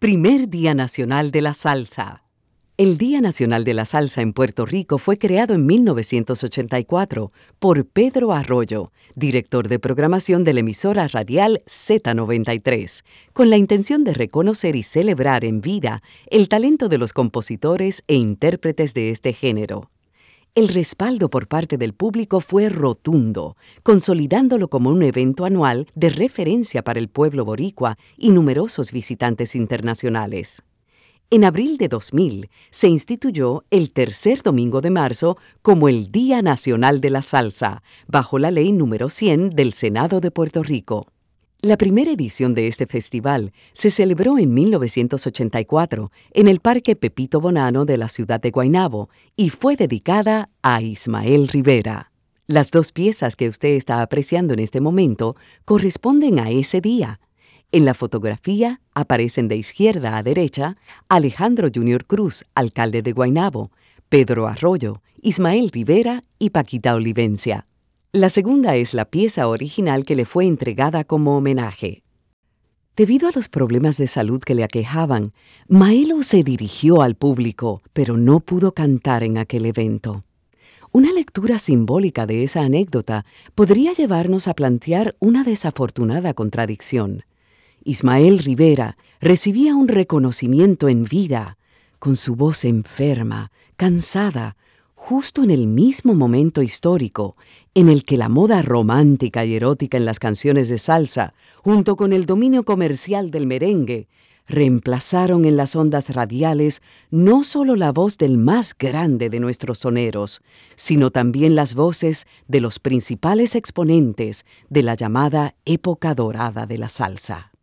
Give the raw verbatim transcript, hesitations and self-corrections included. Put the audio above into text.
Primer Día Nacional de la Salsa. El Día Nacional de la Salsa en Puerto Rico fue creado en mil novecientos ochenta y cuatro por Pedro Arroyo, director de programación de la emisora radial zeta noventa y tres, con la intención de reconocer y celebrar en vida el talento de los compositores e intérpretes de este género. El respaldo por parte del público fue rotundo, consolidándolo como un evento anual de referencia para el pueblo boricua y numerosos visitantes internacionales. En abril de dos mil se instituyó el tercer domingo de marzo como el Día Nacional de la Salsa, bajo la Ley número cien del Senado de Puerto Rico. La primera edición de este festival se celebró en mil novecientos ochenta y cuatro en el Parque Pepito Bonano de la ciudad de Guaynabo y fue dedicada a Ismael Rivera. Las dos piezas que usted está apreciando en este momento corresponden a ese día. En la fotografía aparecen de izquierda a derecha Alejandro Junior Cruz, alcalde de Guaynabo, Pedro Arroyo, Ismael Rivera y Paquita Olivencia. La segunda es la pieza original que le fue entregada como homenaje. Debido a los problemas de salud que le aquejaban, Maelo se dirigió al público, pero no pudo cantar en aquel evento. Una lectura simbólica de esa anécdota podría llevarnos a plantear una desafortunada contradicción. Ismael Rivera recibía un reconocimiento en vida, con su voz enferma, cansada, justo en el mismo momento histórico en el que la moda romántica y erótica en las canciones de salsa, junto con el dominio comercial del merengue, reemplazaron en las ondas radiales no solo la voz del más grande de nuestros soneros, sino también las voces de los principales exponentes de la llamada época dorada de la salsa.